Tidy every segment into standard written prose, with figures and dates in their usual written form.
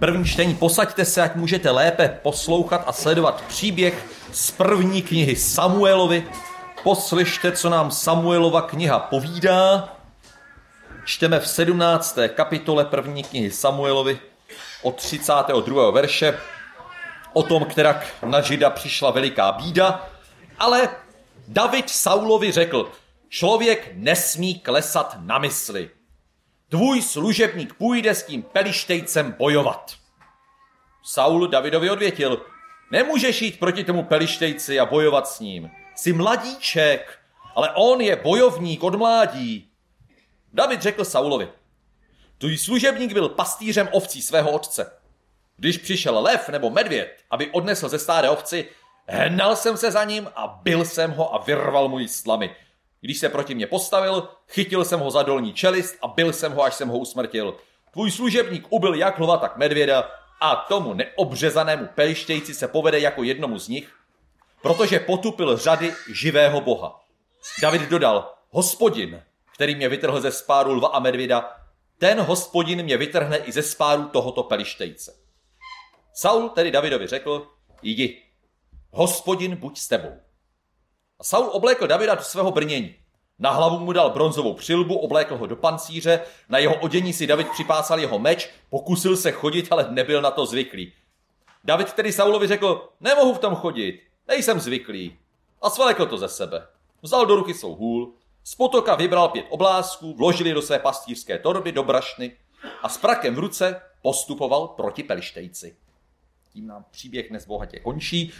první čtení. Posaďte se, ať můžete lépe poslouchat a sledovat příběh z první knihy Samuelovi. Poslyšte, co nám Samuelova kniha povídá. Čteme v 17. kapitole první knihy Samuelovi od 32. verše o tom, kterak na Žida přišla veliká bída, ale David Saulovi řekl, člověk nesmí klesat na mysli. Tvůj služebník půjde s tím Pelištejcem bojovat. Saul Davidovi odvětil, nemůžeš jít proti tomu Pelištejci a bojovat s ním. Jsi mladíček, ale on je bojovník od mládí. David řekl Saulovi, tvůj služebník byl pastýřem ovcí svého otce. Když přišel lev nebo medvěd, aby odnesl ze stáda ovci, hnal jsem se za ním a bil jsem ho a vyrval mu jí slamy. Když se proti mě postavil, chytil jsem ho za dolní čelist a bil jsem ho, až jsem ho usmrtil. Tvůj služebník ubil jak lva, tak medvěda a tomu neobřezanému Pelištejci se povede jako jednomu z nich, protože potupil řady živého Boha. David dodal, Hospodin, který mě vytrhl ze spáru lva a medvěda, ten Hospodin mě vytrhne i ze spáru tohoto Pelištejce. Saul tedy Davidovi řekl, jdi, Hospodin buď s tebou. A Saul oblékl Davida do svého brnění. Na hlavu mu dal bronzovou přilbu, oblékl ho do pancíře, na jeho odění si David připásal jeho meč, pokusil se chodit, ale nebyl na to zvyklý. David tedy Saulovi řekl, nemohu v tom chodit, nejsem zvyklý. A svlékl to ze sebe. Vzal do ruky svou hůl, z potoka vybral 5 oblázků, vložil je do své pastýřské torby, do brašny a s prakem v ruce postupoval proti Pelištejci. Tím nám příběh dnes bohatě končí.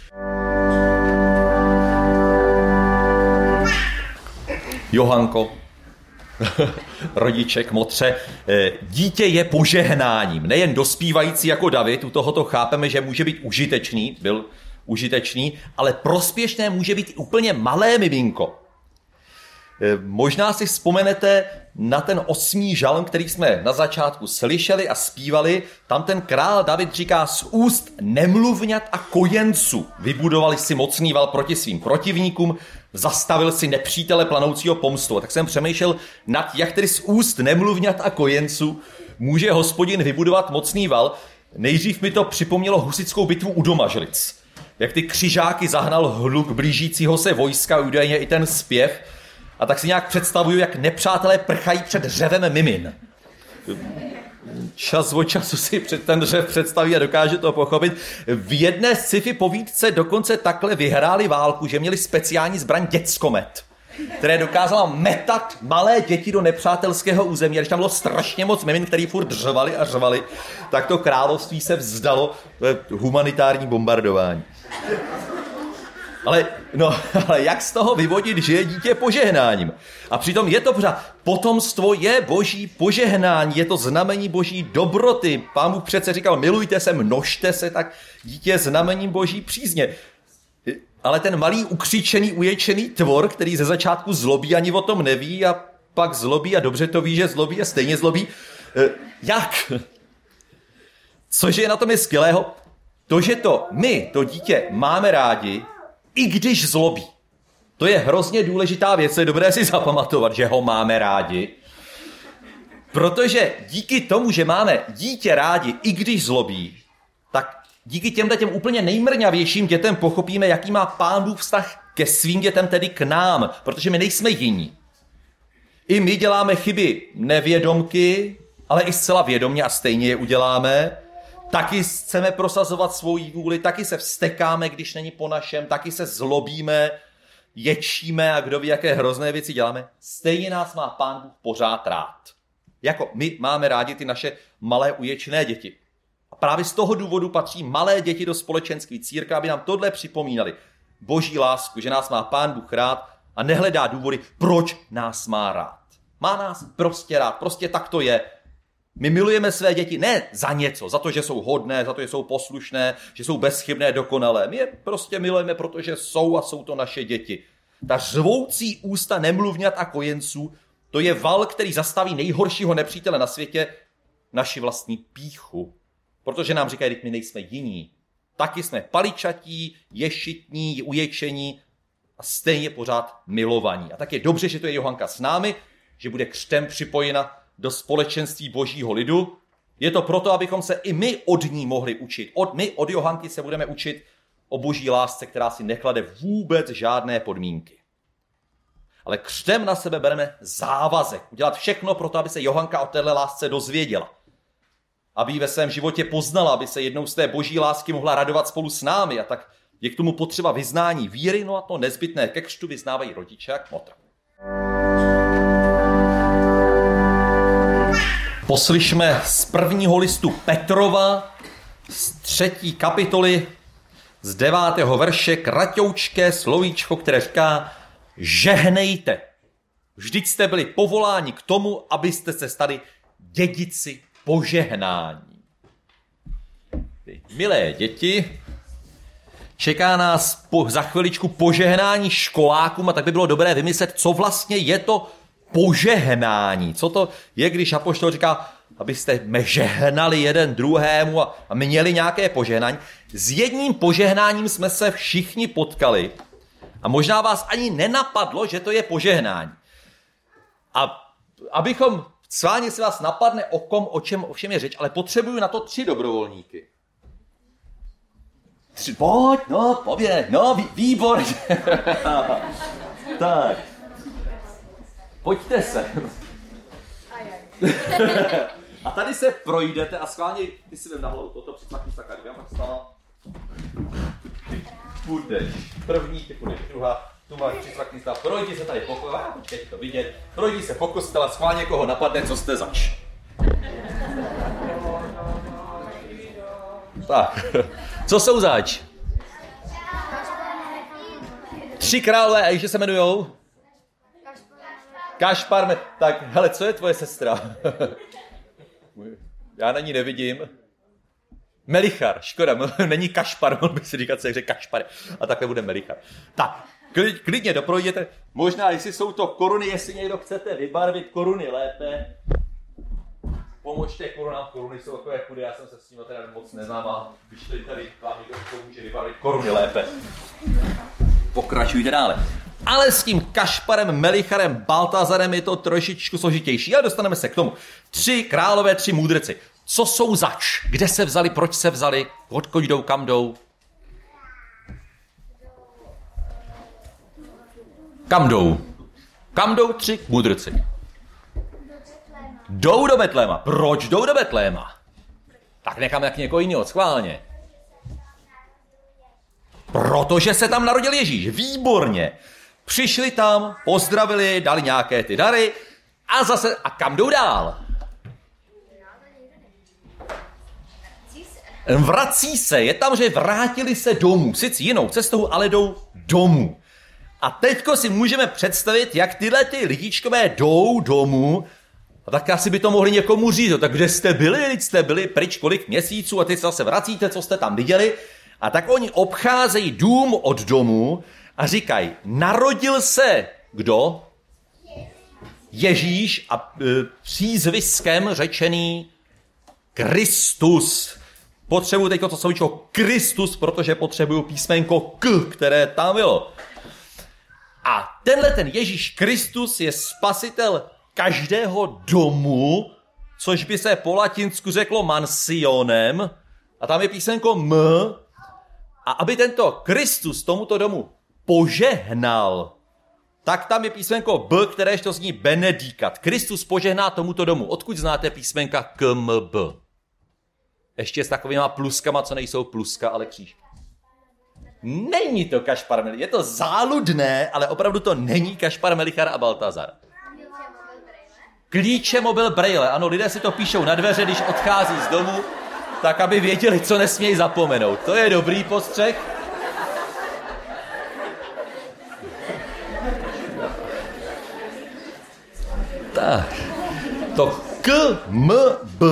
Johanko, rodiček, motře, dítě je požehnáním. Nejen dospívající jako David, u tohoto chápeme, že může být užitečný, byl užitečný, ale prospěšné může být i úplně malé miminko. Možná si vzpomenete na ten 8. žalm, který jsme na začátku slyšeli a zpívali. Tam ten král David říká, z úst nemluvňat a kojenců vybudovali si mocný val proti svým protivníkům, zastavil si nepřítele planoucího pomstu. A tak jsem přemýšlel nad, jak tedy z úst nemluvňat a kojenců může Hospodin vybudovat mocný val. Nejdřív mi to připomnělo husitskou bitvu u Domažlic. Jak ty křižáky zahnal hluk blížícího se vojska, údajně i ten zpěv. A tak si nějak představuju, jak nepřátelé prchají před řevem mimin. Čas od času si před ten řev představí a dokáže to pochopit. V jedné sci-fi povídce dokonce takhle vyhráli válku, že měli speciální zbraň děckomet, které dokázala metat malé děti do nepřátelského území. A když tam bylo strašně moc mimin, který furt řvali a řvali, tak to království se vzdalo humanitární bombardování. Ale jak z toho vyvodit, že je dítě požehnáním? A přitom je to pořád. Potomstvo je boží požehnání, je to znamení boží dobroty. Pán Bůh přece říkal, milujte se, množte se, tak dítě je znamením boží přízně. Ale ten malý, ukřičený, uječený tvor, který ze začátku zlobí, ani o tom neví a pak zlobí a dobře to ví, že zlobí a stejně zlobí. Jak? Cože je na tom je skvělého? To, že to dítě máme rádi, i když zlobí. To je hrozně důležitá věc, je dobré si zapamatovat, že ho máme rádi. Protože díky tomu, že máme dítě rádi, i když zlobí, tak díky těm úplně nejmrňavějším dětem pochopíme, jaký má Pán Bůh vztah ke svým dětem, tedy k nám, protože my nejsme jiní. I my děláme chyby nevědomky, ale i zcela vědomně a stejně je uděláme. Taky chceme prosazovat svou vůli, taky se vztekáme, když není po našem, taky se zlobíme, ječíme a kdo ví, jaké hrozné věci děláme. Stejně nás má Pán Bůh pořád rád. Jako my máme rádi ty naše malé uječené děti. A právě z toho důvodu patří malé děti do společenství církve, aby nám tohle připomínali. Boží lásku, že nás má Pán Bůh rád a nehledá důvody, proč nás má rád. Má nás prostě rád, prostě tak to je. My milujeme své děti ne za něco, za to, že jsou hodné, za to, že jsou poslušné, že jsou bezchybné, dokonalé. My je prostě milujeme, protože jsou a jsou to naše děti. Ta řvoucí ústa nemluvňat a kojenců, to je val, který zastaví nejhoršího nepřítele na světě, naši vlastní pýchu. Protože nám říkají, že my nejsme jiní. Taky jsme paličatí, ješitní, uječení a stejně pořád milovaní. A tak je dobře, že to je Johanka s námi, že bude křtem připojena do společenství božího lidu Je to proto, abychom se i my od ní mohli učit. My od Johanky se budeme učit o boží lásce, která si neklade vůbec žádné podmínky. Ale křtem na sebe bereme závazek. Udělat všechno pro to, aby se Johanka o téhle lásce dozvěděla. Aby ji ve svém životě poznala, aby se jednou z té boží lásky mohla radovat spolu s námi. A tak je k tomu potřeba vyznání víry, no a to nezbytné ke křtu vyznávají rodiče jak motra. Poslyšme z prvního listu Petrova, z 3. kapitoly, z 9. verše, kratoučké slovíčko, které říká: žehnejte. Vždyť jste byli povoláni k tomu, abyste se stali dědici požehnání. Milé děti, čeká nás za chviličku požehnání školákům a tak by bylo dobré vymyslet, co vlastně je to požehnání. Co to je, když apoštol říká, abyste žehnali jeden druhému a měli nějaké požehnání. S jedním požehnáním jsme se všichni potkali a možná vás ani nenapadlo, že to je požehnání. A abychom sváně si vás napadne o čem je řeč, ale potřebuju na to 3 dobrovolníky. 3, pojď, no, pověď, no, výborně. Tak. Pojďte se. A tady se projdete a schválně, ty si vem na hlavu toto, přicvakni se takhle, já pak stala. Ty budeš první, ty budeš druhá, tu máš přicvakni se, projdi se tady po kostele, teď to vidět, projdi se po kostele, schválně koho napadne, co jste zač. Tak, co jsou zač? 3 králové, a ještě se jmenujou? Kašpar, tak hele, co je tvoje sestra? Já na ní nevidím. Melichar, škoda, není Kašpar, mohl bych si říkat, co je Kašpar. A takhle bude Melichar. Tak, klidně doprojděte. Možná, jestli jsou to koruny, jestli někdo chcete vybarvit koruny lépe. Pomožte korunám, koruny jsou takové chudy, já jsem se s tím teda moc neznám a vyšli tady vám někdo může vybarvit koruny lépe. Pokračujte dále. Ale s tím Kašparem, Melicharem, Baltazarem je to trošičku složitější, ale dostaneme se k tomu. 3 králové, 3 můdrci. Co jsou zač? Kde se vzali, proč se vzali, odkud jdou, kam jdou? Kam jdou? Kam jdou 3 můdrci? Jdou do Betléma. Proč jdou do Betléma? Tak necháme jak někoho jiného, schválně. Protože se tam narodil Ježíš. Výborně. Přišli tam, pozdravili, dali nějaké ty dary a kam jdou dál? Vrací se, je tam, že vrátili se domů. Sice jinou cestou, ale jdou domů. A teďko si můžeme představit, jak tyhle ty lidičkové jdou domů. A tak asi by to mohli někomu říct. Tak kde jste byli? Teď jste byli pryč kolik měsíců a teď se zase vracíte, co jste tam viděli. A tak oni obcházejí dům od domu a říkají, narodil se kdo? Ježíš a přízviskem řečený Kristus. Potřebuji teď to slovíčko Kristus, protože potřebuju písmenko K, které tam bylo. A ten Ježíš Kristus je spasitel každého domu, což by se po latinsku řeklo mansionem, a tam je písmenko M, a aby tento Kristus tomuto domu požehnal, tak tam je písmenko B, kteréž to zní benedikat. Kristus požehná tomuto domu. Odkud znáte písmenka KMB? Ještě s takovýma pluskama, co nejsou pluska, ale křížky. Není to Kašpar Melichar, je to záludné, ale opravdu to není Kašpar Melichar a Baltazar. Klíče mobil Braille, ano, lidé si to píšou na dveře, když odchází z domu, tak aby věděli, co nesmějí zapomenout. To je dobrý postřeh. Tak, to KMB,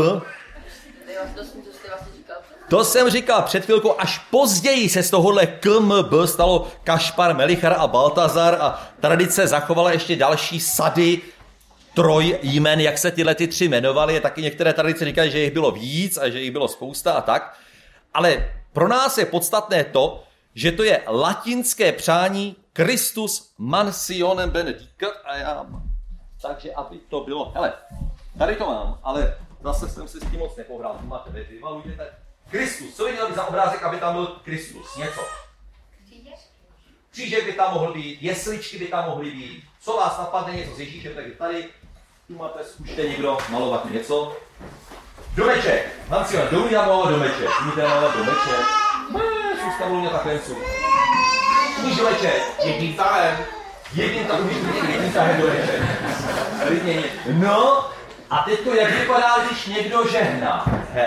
to jsem říkal před chvilkou, až později se z tohohle KMB stalo Kašpar, Melichar a Baltazar a tradice zachovala ještě další sady trojjmen, jak se tyhle 3 jmenovaly. Taky některé tradice říkají, že jich bylo víc a že jich bylo spousta a tak. Ale pro nás je podstatné to, že to je latinské přání Christus mansionem benedicat a já mám. Takže aby to bylo, hele, tady to mám, ale Zase jsem si s tím moc nepohrál. Tu máte, vymalujte. Kristus, co by měl být za obrázek, aby tam byl Kristus? Něco. Křížek by tam mohl být, jesličky by tam mohly být. Co vás napadne, něco s Ježíšem, tak je tady. Tu máte, zkušte někdo malovat něco. Domeček. Mancion, dovolí nám malovat domeček. Umíte malovat domeček? Zůsta mluvně takhle něco. Umíš domeček? Jedním tahem. Jedním tahem domeček. No, a teďko, jak vypadá, když někdo žehná?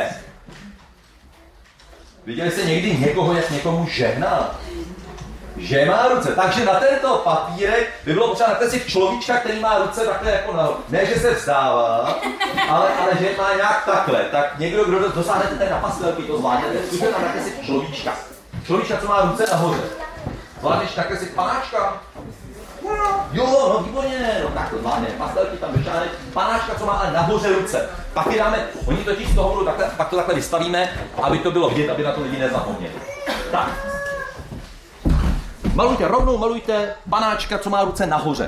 Viděli jste někdy někoho, jak někomu žehná? Že má ruce. Takže na tento papírek by bylo potřeba nakreslit si človíčka, který má ruce takhle jako nahoru. Ne, že se vzdává, ale že má nějak takhle. Tak někdo, kdo dosáhnete tady na pastelky, to zvládnete. Zkuste tam nakreslit človíčka. Človíčka, co má ruce nahoře. Zvládneš nakreslit panáčka? Jo, no výborně, no tak to zvládne. Pastelky tam došáhneš. Panáčka, co má ale nahoře ruce. Pak je dáme, oni totiž z toho budou takhle, pak to takhle vystavíme, aby to bylo vidět, aby na to lidi nezapomněli. Tak. Malujte, rovnou malujte panáčka, co má ruce nahoře.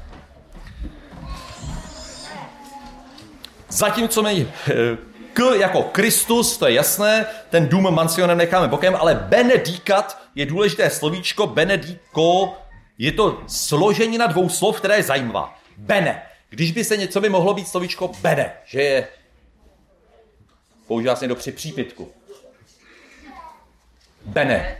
Zatímco my K jako Kristus, to je jasné, ten dům mansionem necháme bokem, ale benedikat je důležité slovíčko, benediko, je to složení na dvou slov, které je zajímavá. Bene. Když by se něco by mohlo být slovíčko bene, že je, používá se někdo při přípitku. Bene.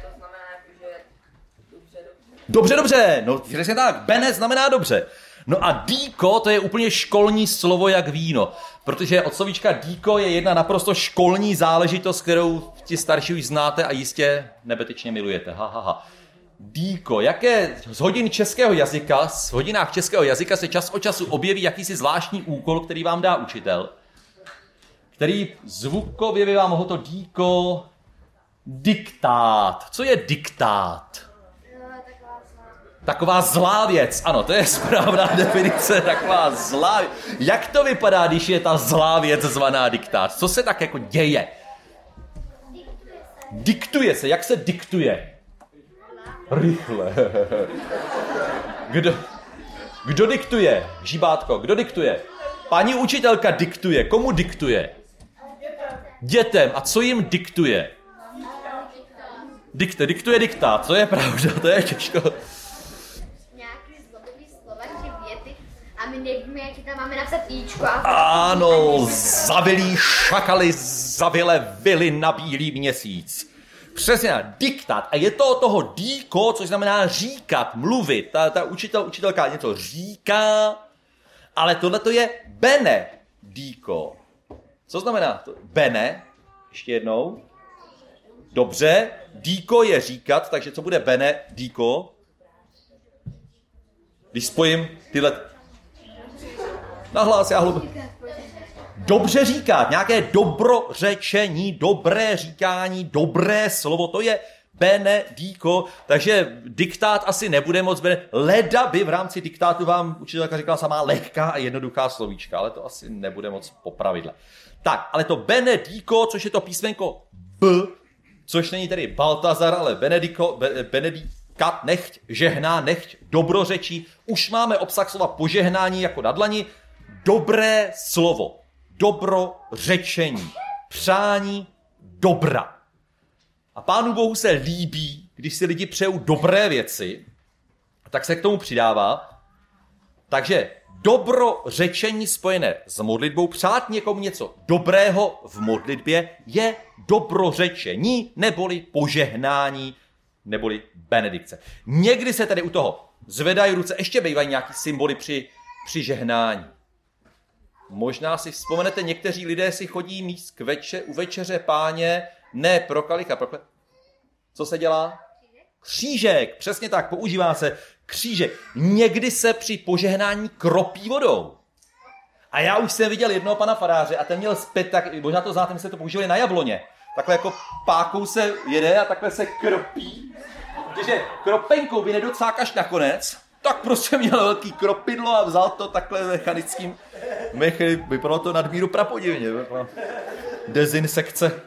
Dobře, no přesně tak, bene znamená dobře. No a díko, to je úplně školní slovo jak víno, protože od slovíčka díko je jedna naprosto školní záležitost, kterou ti starší už znáte a jistě nebetyčně milujete. Díko, jaké z hodin českého jazyka, z hodinách českého jazyka se čas od času objeví jakýsi zvláštní úkol, který vám dá učitel, který zvukově by vám mohl to díko diktát. Co je diktát? Taková zlá věc, ano, to je správná definice, taková zlá věc. Jak to vypadá, když je ta zlá věc zvaná diktát? Co se tak jako děje? Diktuje se, jak se diktuje? Rychle. Kdo diktuje? Žibátko, kdo diktuje? Paní učitelka diktuje, komu diktuje? Dětem, a co jim diktuje? Diktuje diktát, to je pravda, to je těžko. A my nevíme, jaký tam máme napsat íčko. Ano, zavilí šakaly, zavile vily na bílý měsíc. Přesně, diktát. A je to od toho díko, což znamená říkat, mluvit. Ta učitelka něco říká, ale tohle to je bene díko. Co znamená to? Bene, ještě jednou. Dobře, díko je říkat, takže co bude bene díko? Když spojím tyhle... Nahlas, já dobře říkat, nějaké dobrořečení, dobré říkání, dobré slovo, to je benediko, takže diktát asi nebude moc leda by v rámci diktátu vám učitelka říkala samá lehká a jednoduchá slovíčka, ale to asi nebude moc po pravidle. Tak, ale to benediko, což je to písmenko B, což není tedy Baltazar, ale benedikat, nechť, žehná, nechť, dobrořečí, už máme obsah slova požehnání jako na dlani, dobré slovo, dobrořečení, přání dobra. A Pánu Bohu se líbí, když si lidi přejou dobré věci, tak se k tomu přidává. Takže dobrořečení spojené s modlitbou, přát někomu něco dobrého v modlitbě je dobrořečení, neboli požehnání, neboli benedikce. Někdy se tedy u toho zvedají ruce, ještě bývají nějaký symboly při žehnání. Možná si vzpomenete, někteří lidé si chodí míst u večeře Páně, ne pro kalich a pro kle... Co se dělá? Křížek, přesně tak, používá se křížek. Někdy se při požehnání kropí vodou. A já už jsem viděl jednoho pana faráře a ten měl zpět, tak možná to znáte, my jsme to používali na jabloně. Takhle jako pákou se jede a takhle se kropí. Protože kropenkou vy nedocákaš nakonec, tak prostě měl velký kropidlo a vzal to takhle mechanickým. Vypadalo to nadmíru prapodivně. Dezinsekce.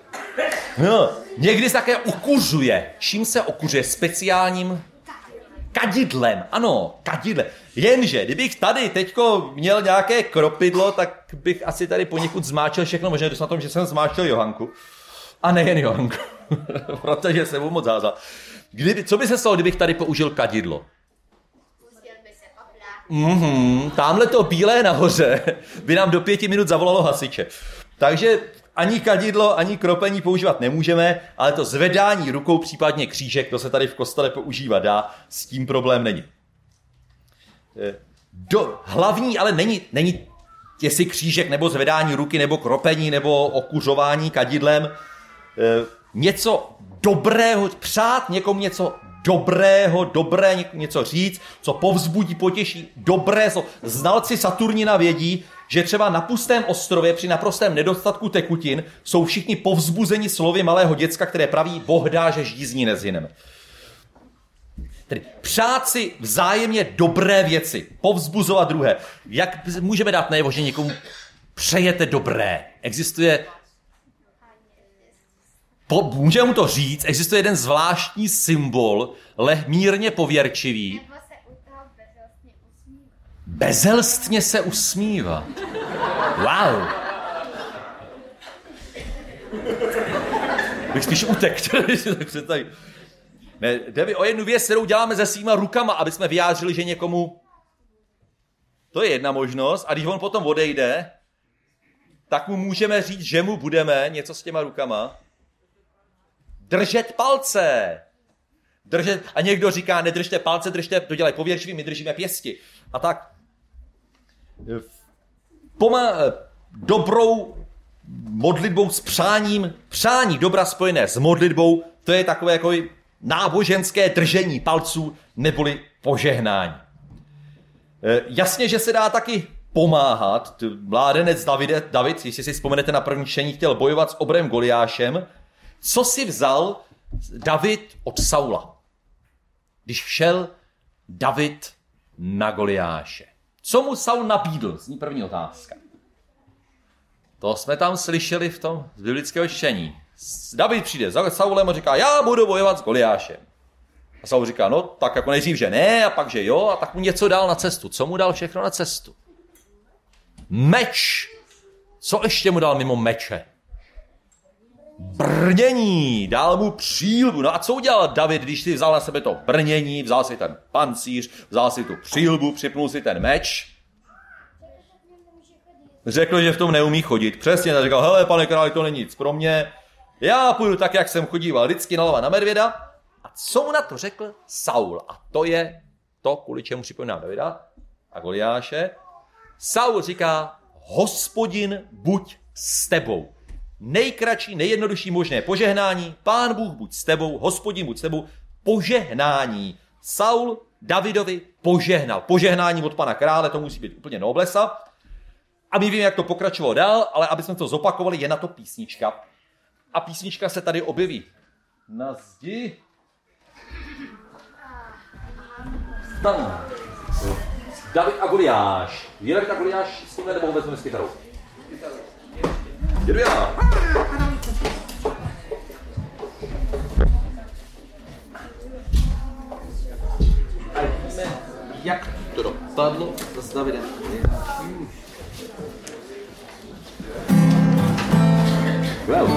No, někdy se také ukuřuje. Čím se okuřuje? Speciálním kadidlem, ano, kadidlem. Jenže, kdybych tady teďko měl nějaké kropidlo, tak bych asi tady poněkud zmáčel všechno možná, dost na tom, že jsem zmáčel Johanku. A nejen Johanku, protože jsem mu moc zázal. Co by se stalo, kdybych tady použil kadidlo? Pustil by se poplach. Tamhle to bílé nahoře by nám do 5 minut zavolalo hasiče. Takže ani kadidlo, ani kropení používat nemůžeme, ale to zvedání rukou, případně křížek, to se tady v kostele používat dá, s tím problém není. Hlavní ale není jestli křížek, nebo zvedání ruky, nebo kropení, nebo okuřování kadidlem. Něco dobrého, přát někomu něco dobrého, něco říct, co povzbudí, potěší, dobré. Znalci Saturnina vědí, že třeba na pustém ostrově při naprostém nedostatku tekutin jsou všichni povzbuzeni slovy malého děcka, které praví Boh dá, že žízní nezhynem. Tedy přát si vzájemně dobré věci, povzbuzovat druhé. Jak můžeme dát najevo, že někomu přejete dobré? Existuje, můžeme mu to říct, existuje jeden zvláštní symbol, mírně pověrčivý. Nebo se u toho bezelstně usmívá. Bezelstně se usmívá. Wow. Bych spíš utek. Ne, jde o jednu věc, kterou děláme se svýma rukama, aby jsme vyjádřili, že někomu... To je jedna možnost. A když on potom odejde, tak mu můžeme říct, že mu budeme něco s těma rukama. Držet palce. A někdo říká, nedržte palce, to dělají pověrčivý, my držíme pěsti. A tak dobrou modlitbou s přáním, přání dobra spojené s modlitbou, to je takové jako náboženské držení palců neboli požehnání. Jasně, že se dá taky pomáhat. Mládenec David, jestli si vzpomenete na první čtení, chtěl bojovat s obrem Goliášem. Co si vzal David od Saula, když šel David na Goliáše? Co mu Saul nabídl? Zní první otázka. To jsme tam slyšeli v tom z biblického čtení. David přijde za Saulem a říká, já budu bojovat s Goliášem. A Saul říká, no tak jako nejdřív, že ne, a pak, že jo, a tak mu něco dal na cestu. Co mu dal všechno na cestu? Meč. Co ještě mu dal mimo meče? Brnění. Dal mu přílbu. No a co udělal David, když si vzal na sebe to brnění, vzal si ten pancíř, vzal si tu přílbu, připnul si ten meč? Řekl, že v tom neumí chodit. Přesně, tak říkal, hele, pane králi, to není nic pro mě. Já půjdu tak, jak jsem chodíval vždycky na lva na medvěda. A co mu na to řekl Saul? A to je to, kvůli čemu připomínám Davida a Goliáše. Saul říká, Hospodin buď s tebou. Nejkratší, nejjednodušší možné požehnání. Pán Bůh buď s tebou, Hospodin buď s tebou. Požehnání. Saul Davidovi požehnal. Požehnání od pana krále, to musí být úplně noblesa. A my víme, jak to pokračovalo dál, ale aby jsme to zopakovali, je na to písnička. A písnička se tady objeví na zdi. Tam. David a Goliáš. Je David a Goliáš s tímhle nebo vezmeme s kytarou? Jedu já. A víme, jak to dopadlo s Davidem. Well.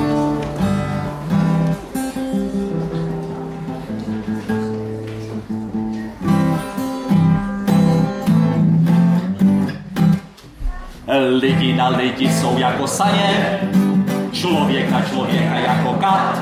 Lidi na lidi jsou jako saně, člověk na člověka jako kat.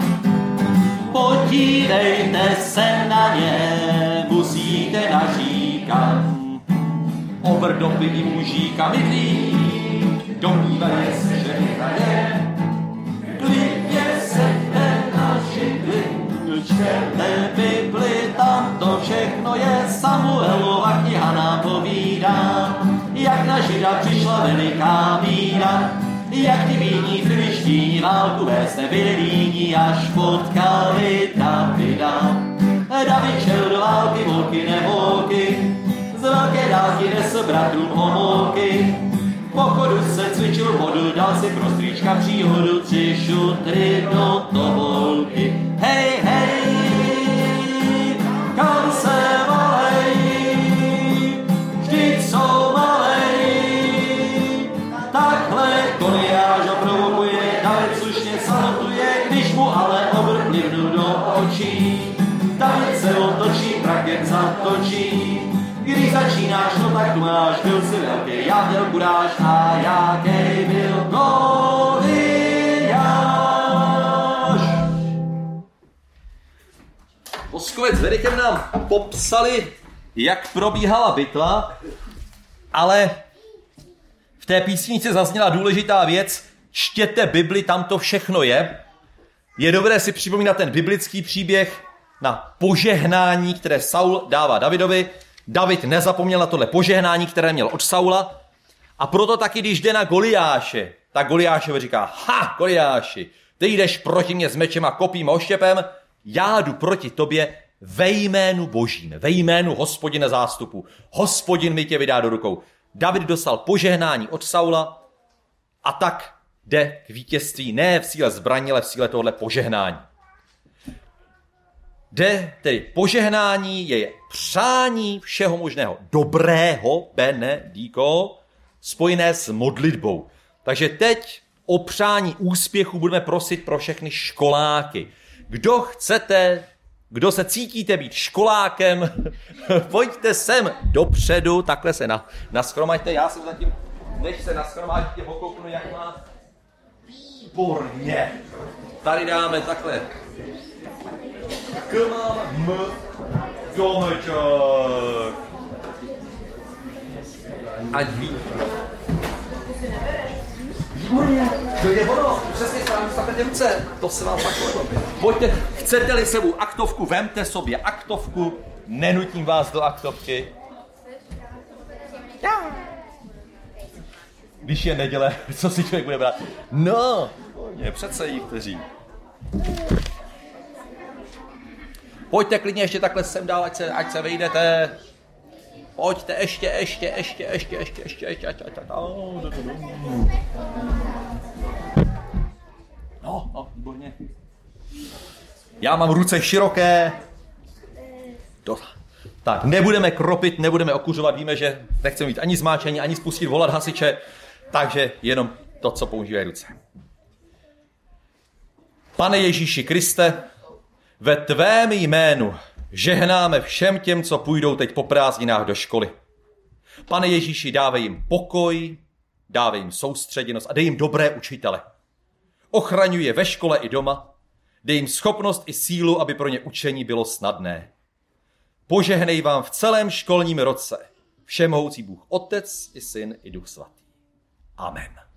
Podívejte se na ně, musíte naříkat. Ovrdopilý mužíka mydlí, domnívají se, že vyhraje. Klidně seďte na židli, čtěte Bibli, tam to všechno je. Samuelova kniha nám povídá, jak na Žida přišla veliká bída, jak ty bídní filištíni válku vést nebyli líní, až potkali Davida. David šel do války, volky nevolky, z velké dálky nesl bratrům homolky. Po chodu se cvičil vodu, dal si pro strýčka příhodu, 3 šutry do tobolky. Hej, hej, kam se volej, salutuje, když mu ale obrnivnu do očí. David se otočí, praket zatočí. Když začínáš, no tak tu máš, byl si velký, já měl kuráž a jaký byl Goliáš. Voskovec s Verikem nám popsali, jak probíhala bitva, ale v té písničce zazněla důležitá věc, čtěte Bibli, tam to všechno je. Je dobré si připomínat ten biblický příběh na požehnání, které Saul dává Davidovi. David nezapomněl na tohle požehnání, které měl od Saula, a proto taky, když jde na Goliáše, tak Goliášovi říká, Goliáši, ty jdeš proti mě s mečem a kopím a oštěpem, já jdu proti tobě ve jménu Božím, ve jménu Hospodina zástupu. Hospodin mi tě vydá do rukou. David dostal požehnání od Saula a tak jde k vítězství ne v síle zbraní, ale v síle tohohle požehnání. Jde tedy požehnání, je přání všeho možného dobrého, benediko, spojené s modlitbou. Takže teď o přání úspěchu budeme prosit pro všechny školáky. Kdo se cítíte být školákem, pojďte sem dopředu, takhle se nashromaďte. Já jsem zatím, než se nashromáždíte, pokouknu, jak má. Výborně. Tady dáme takhle. Domeček. Ať ví. Výborně. To je ono. Přesně správně stapete ruce. To se vám pak povedlo. Pojďte, chcete-li sebou aktovku, vemte sobě aktovku. Nenutím vás do aktovky. Když je neděle, co si člověk bude brát? No, je přece jí kteří. Pojďte klidně ještě takhle sem dál, ať se vejdete. Pojďte ještě. No, výborně. Já mám ruce široké. Tak, nebudeme kropit, nebudeme okuřovat, víme, že nechceme mít ani zmáčení, ani spustit volat hasiče, takže jenom to, co používají ruce. Pane Ježíši Kriste, ve tvém jménu žehnáme všem těm, co půjdou teď po prázdninách do školy. Pane Ježíši, dávej jim pokoj, dávej jim soustředěnost a dej jim dobré učitele. Ochraňuj je ve škole i doma, dej jim schopnost i sílu, aby pro ně učení bylo snadné. Požehnej vám v celém školním roce všemohoucí Bůh Otec i Syn i Duch Svatý. Amen.